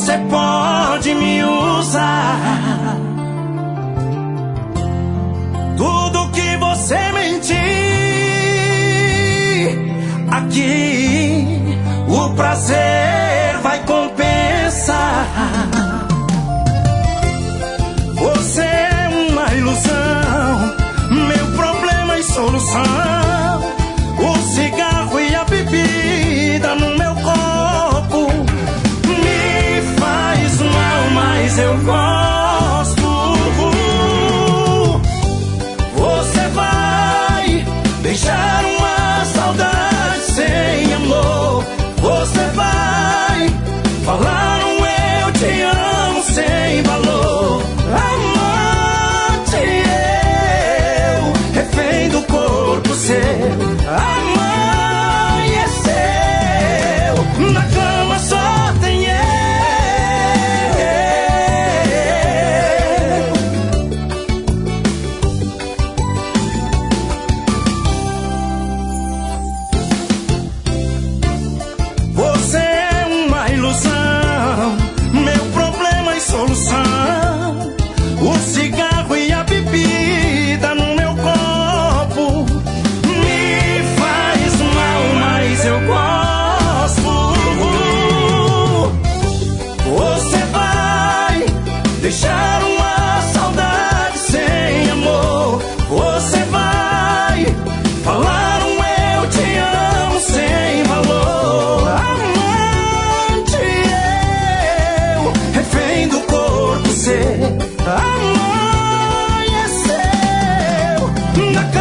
você pode me usar. Tudo que você mentir, aqui o prazer vai compensar. Você é uma ilusão, meu problema e solução. O cigarro e a bebida no meu corpo me faz mal, mas eu gosto. Você vai deixar uma saudade sem amor. Você vai falar um eu te amo sem valor. Amante eu, refém do corpo seu. Amanheceu, na cama só tem eu. Você é uma ilusão, meu problema e solução. O cigarro e a bebida no meu copo me faz mal, mas eu gosto. Você vai deixar uma saudade sem amor. Você vai falar um eu te amo sem valor. Amante eu, refém do corpo seu. Amanheceu, na